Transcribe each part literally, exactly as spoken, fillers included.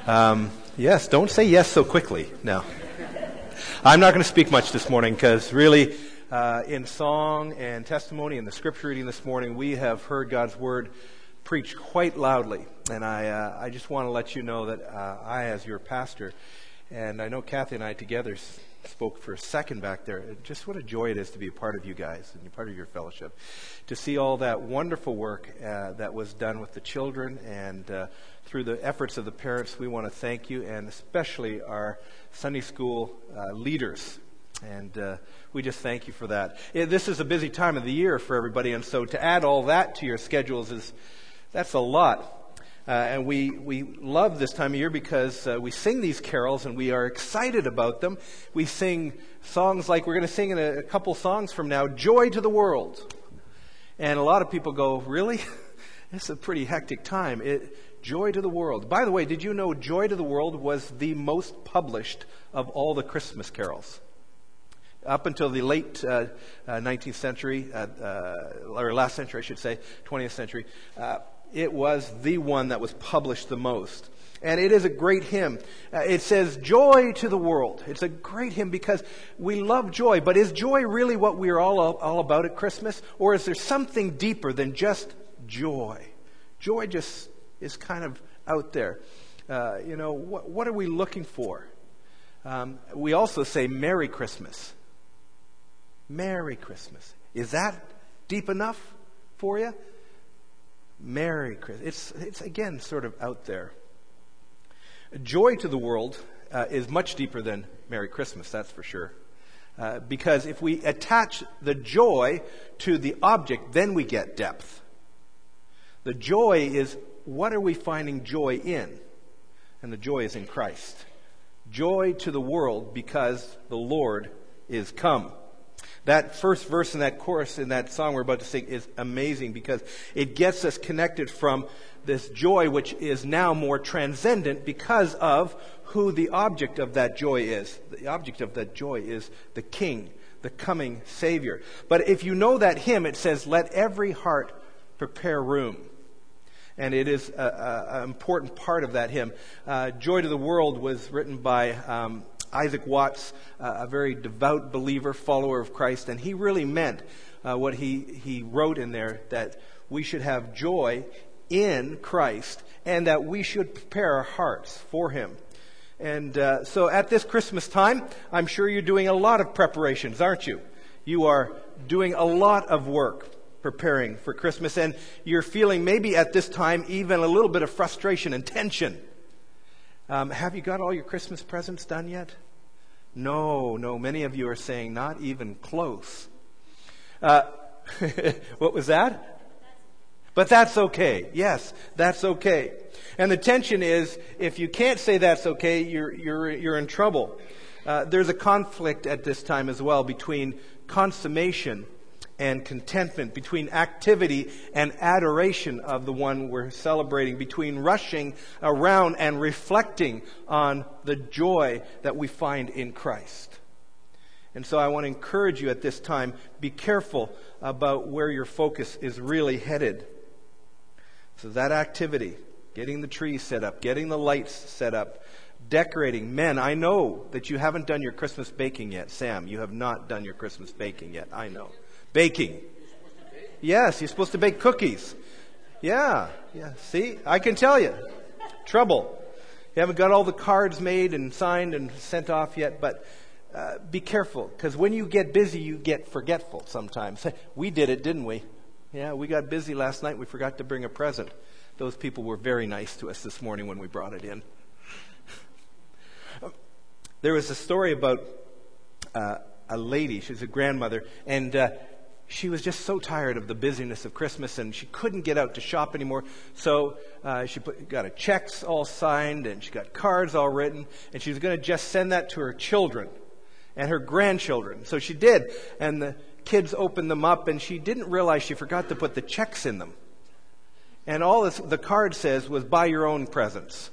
Um, yes, don't say yes so quickly. No. I'm not going to speak much this morning because really uh, in song and testimony and the scripture reading this morning, we have heard God's word preached quite loudly. And I uh, I just want to let you know that uh, I, as your pastor, and I know Kathy and I together s- spoke for a second back there, just what a joy it is to be a part of you guys and be part of your fellowship. To see all that wonderful work uh, that was done with the children and uh, through the efforts of the parents, we want to thank you, and especially our Sunday school uh, leaders. And uh, we just thank you for that. Yeah, this is a busy time of the year for everybody, and so to add all that to your schedules is, that's a lot. Uh, and we, we love this time of year because uh, we sing these carols and we are excited about them. We sing songs like we're going to sing in a, a couple songs from now, Joy to the World. And a lot of people go, really? This is a pretty hectic time. It, Joy to the World. By the way, did you know Joy to the World was the most published of all the Christmas carols? Up until the late uh, uh, nineteenth century, uh, uh, or last century I should say, twentieth century, uh, it was the one that was published the most. And it is a great hymn. Uh, it says, Joy to the World. It's a great hymn because we love joy. But is joy really what we're all, all about at Christmas? Or is there something deeper than just joy? Joy just is kind of out there. Uh, you know, what, what are we looking for? Um, we also say Merry Christmas. Merry Christmas. Is that deep enough for you? Merry Christmas. It's, it's again, sort of out there. Joy to the world uh, is much deeper than Merry Christmas, that's for sure. Uh, because if we attach the joy to the object, then we get depth. The joy is, what are we finding joy in? And the joy is in Christ. Joy to the world because the Lord is come. That first verse in that chorus in that song we're about to sing is amazing because it gets us connected from this joy which is now more transcendent because of who the object of that joy is. The object of that joy is the King, the coming Savior. But if you know that hymn, it says, let every heart prepare room. And it is an important part of that hymn. Uh, Joy to the World was written by um, Isaac Watts, uh, a very devout believer, follower of Christ, and he really meant uh, what he, he wrote in there, that we should have joy in Christ and that we should prepare our hearts for Him. And uh, so at this Christmas time, I'm sure you're doing a lot of preparations, aren't you? You are doing a lot of work preparing for Christmas, and you're feeling maybe at this time even a little bit of frustration and tension. Um, have you got all your Christmas presents done yet? No, no. Many of you are saying not even close. Uh, what was that? But that's okay. Yes, that's okay. And the tension is, if you can't say that's okay, you're you're you're in trouble. Uh, there's a conflict at this time as well between consummation and contentment, between activity and adoration of the one we're celebrating, between rushing around and reflecting on the joy that we find in Christ. And so I want to encourage you at this time, be careful about where your focus is really headed. So that activity, getting the trees set up, getting the lights set up, decorating. Men, I know that you haven't done your Christmas baking yet. Sam, you have not done your Christmas baking yet. I know. Baking. Yes, you're supposed to bake cookies. Yeah, yeah. See, I can tell you. Trouble. You haven't got all the cards made and signed and sent off yet, but uh, be careful, because when you get busy, you get forgetful sometimes. We did it, didn't we? Yeah, we got busy last night. We forgot to bring a present. Those people were very nice to us this morning when we brought it in. There was a story about uh, a lady. She's a grandmother, and uh, she was just so tired of the busyness of Christmas, and she couldn't get out to shop anymore. So uh, she put, got a checks all signed, and she got cards all written, and she was going to just send that to her children and her grandchildren. So she did, and the kids opened them up, and she didn't realize she forgot to put the checks in them. And all this, the card says was, buy your own presents.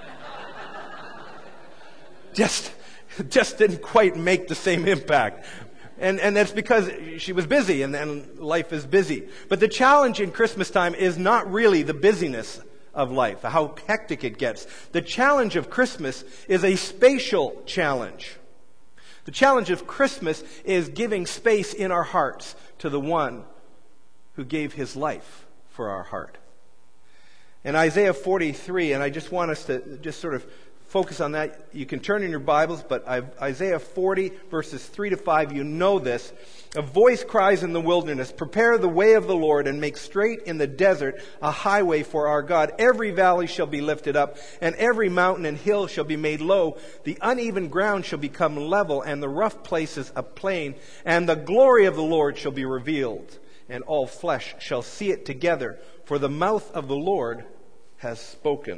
just, just didn't quite make the same impact. And and that's because she was busy, and, and life is busy. But the challenge in Christmas time is not really the busyness of life, how hectic it gets. The challenge of Christmas is a spatial challenge. The challenge of Christmas is giving space in our hearts to the one who gave his life for our heart. In Isaiah forty-three, and I just want us to just sort of focus on that. You can turn in your Bibles, but Isaiah forty, verses three to five, you know this. A voice cries in the wilderness, prepare the way of the Lord and make straight in the desert a highway for our God. Every valley shall be lifted up, and every mountain and hill shall be made low. The uneven ground shall become level, and the rough places a plain. And the glory of the Lord shall be revealed, and all flesh shall see it together. For the mouth of the Lord has spoken.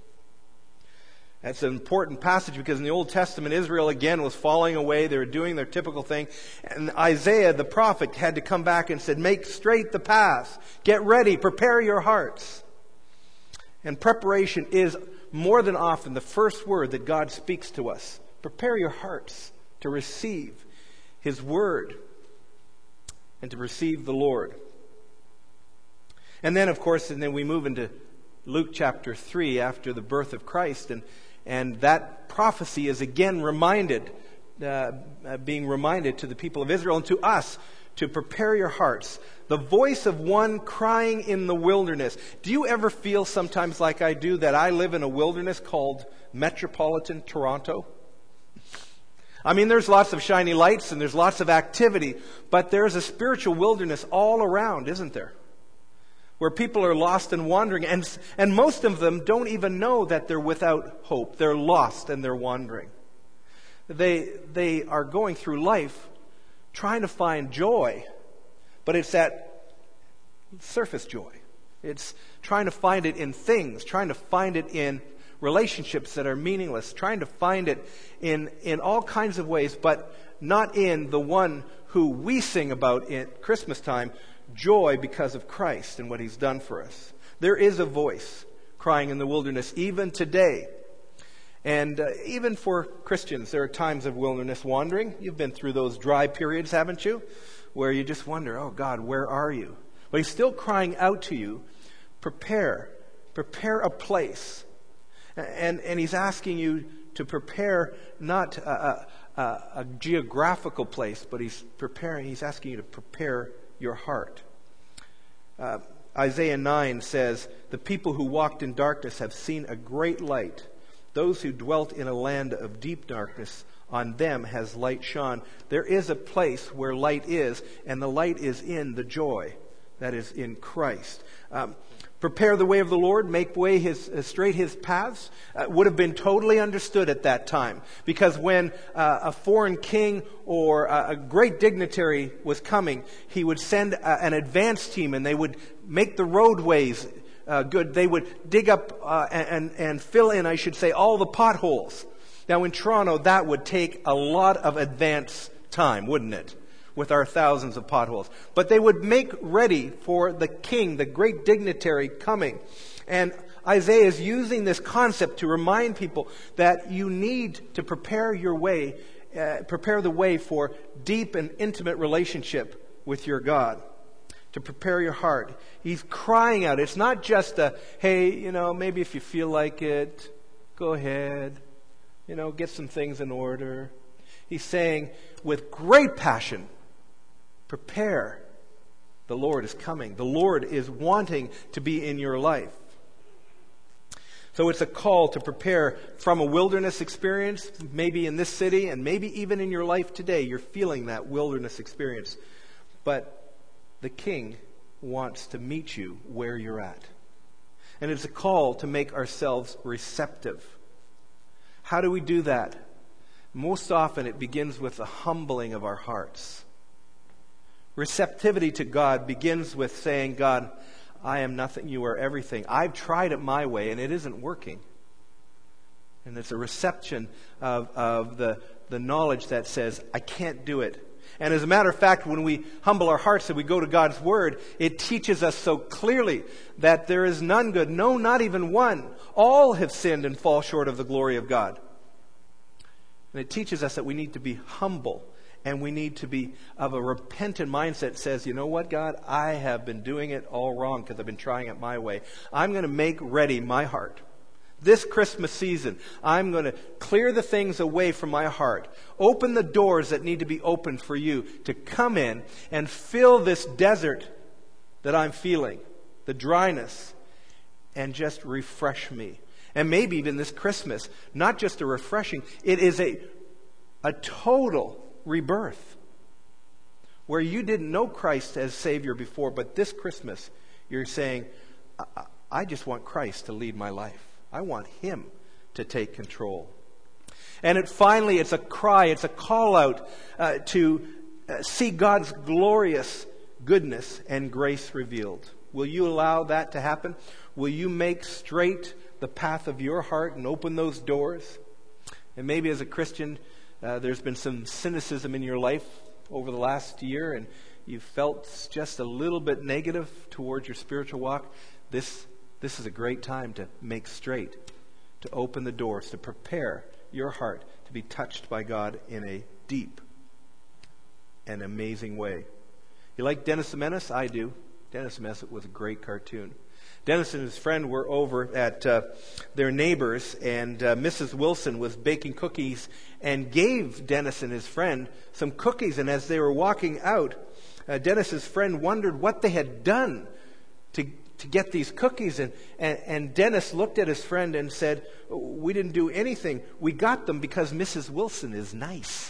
That's an important passage because in the Old Testament, Israel again was falling away. They were doing their typical thing. And Isaiah, the prophet, had to come back and said, make straight the paths. Get ready. Prepare your hearts. And preparation is more than often the first word that God speaks to us. Prepare your hearts to receive his word and to receive the Lord. And then, of course, and then we move into Luke chapter three after the birth of Christ, and and that prophecy is again reminded, uh, uh, being reminded to the people of Israel and to us to prepare your hearts. The voice of one crying in the wilderness. Do you ever feel sometimes like I do that I live in a wilderness called metropolitan Toronto? I mean, there's lots of shiny lights and there's lots of activity, but there's a spiritual wilderness all around, isn't there? Where people are lost and wandering, and and most of them don't even know that they're without hope. They're lost and they're wandering. They they are going through life trying to find joy, but it's that surface joy. It's trying to find it in things, trying to find it in relationships that are meaningless, trying to find it in in all kinds of ways, but not in the one who we sing about at Christmas time. Joy because of Christ and what he's done for us. There is a voice crying in the wilderness even today. And uh, even for Christians, there are times of wilderness wandering. You've been through those dry periods, haven't you? Where you just wonder, oh God, where are you? But he's still crying out to you, prepare, prepare a place. And, and he's asking you to prepare not a, a, a geographical place, but he's preparing, he's asking you to prepare your heart. Uh, Isaiah nine says, the people who walked in darkness have seen a great light. Those who dwelt in a land of deep darkness, on them has light shone. There is a place where light is, and the light is in the joy that is in Christ. Um, prepare the way of the Lord, make way his uh, straight his paths, uh, would have been totally understood at that time. Because when uh, a foreign king or uh, a great dignitary was coming, he would send uh, an advance team and they would make the roadways uh, good. They would dig up uh, and, and fill in, I should say, all the potholes. Now in Toronto, that would take a lot of advance time, wouldn't it? With our thousands of potholes. But they would make ready for the king, the great dignitary coming. And Isaiah is using this concept to remind people that you need to prepare your way, uh, prepare the way for deep and intimate relationship with your God. To prepare your heart. He's crying out. It's not just a, hey, you know, maybe if you feel like it, go ahead. You know, get some things in order. He's saying with great passion, prepare. The Lord is coming. The Lord is wanting to be in your life. So it's a call to prepare from a wilderness experience, maybe in this city and maybe even in your life today. You're feeling that wilderness experience. But the King wants to meet you where you're at. And it's a call to make ourselves receptive. How do we do that? Most often it begins with the humbling of our hearts. Receptivity to God begins with saying, God, I am nothing, you are everything. I've tried it my way and it isn't working. And it's a reception of, of the, the knowledge that says, I can't do it. And as a matter of fact, when we humble our hearts and we go to God's Word, it teaches us so clearly that there is none good, no, not even one. All have sinned and fall short of the glory of God. And it teaches us that we need to be humble And we need to be of a repentant mindset that says, you know what, God, I have been doing it all wrong because I've been trying it my way. I'm going to make ready my heart. This Christmas season, I'm going to clear the things away from my heart. Open the doors that need to be opened for you to come in and fill this desert that I'm feeling, the dryness, and just refresh me. And maybe even this Christmas, not just a refreshing, it is a, a total rebirth, where you didn't know Christ as Savior before, but this Christmas you're saying, I, I just want Christ to lead my life. I want Him to take control. And it finally, it's a cry, it's a call out uh, to uh, see God's glorious goodness and grace revealed. Will you allow that to happen? Will you make straight the path of your heart and open those doors? And maybe as a Christian, Uh, there's been some cynicism in your life over the last year, and you felt just a little bit negative towards your spiritual walk. This, this is a great time to make straight, to open the doors, to prepare your heart to be touched by God in a deep and amazing way. You like Dennis the Menace? I do. Dennis the Menace was a great cartoon. Dennis and his friend were over at uh, their neighbors, and uh, Missus Wilson was baking cookies and gave Dennis and his friend some cookies. And as they were walking out, uh, Dennis's friend wondered what they had done to to get these cookies. And, and, and Dennis looked at his friend and said, "We didn't do anything. We got them because Missus Wilson is nice."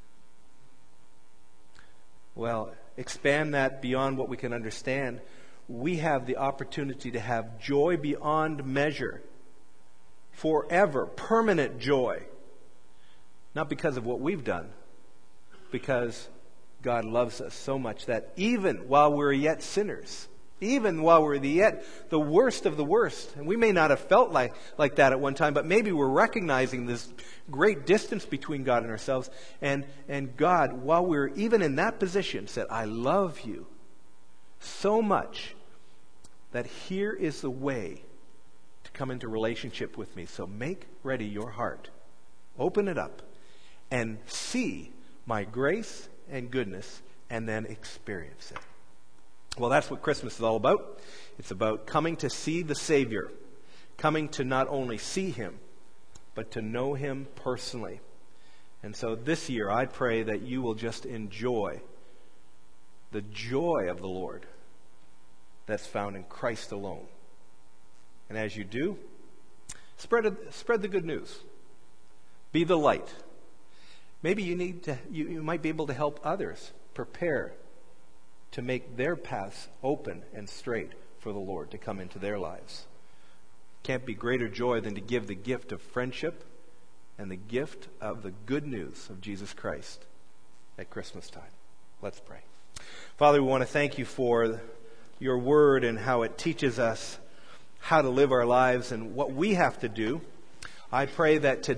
Well, expand that beyond what we can understand. We have the opportunity to have joy beyond measure, forever, permanent joy. Not because of what we've done, because God loves us so much that even while we're yet sinners, even while we're the yet the worst of the worst, and we may not have felt like, like that at one time, but maybe we're recognizing this great distance between God and ourselves, and, and God, while we're even in that position, said, "I love you so much that here is the way to come into relationship with me. So make ready your heart. Open it up and see my grace and goodness, and then experience it." Well, that's what Christmas is all about. It's about coming to see the Savior, coming to not only see Him, but to know Him personally. And so this year, I pray that you will just enjoy the joy of the Lord that's found in Christ alone. And as you do, spread it, spread the good news. Be the light. Maybe you need to. You, you might be able to help others prepare to make their paths open and straight for the Lord to come into their lives. Can't be greater joy than to give the gift of friendship and the gift of the good news of Jesus Christ at Christmas time. Let's pray. Father, we want to thank you for your word and how it teaches us how to live our lives and what we have to do. I pray that today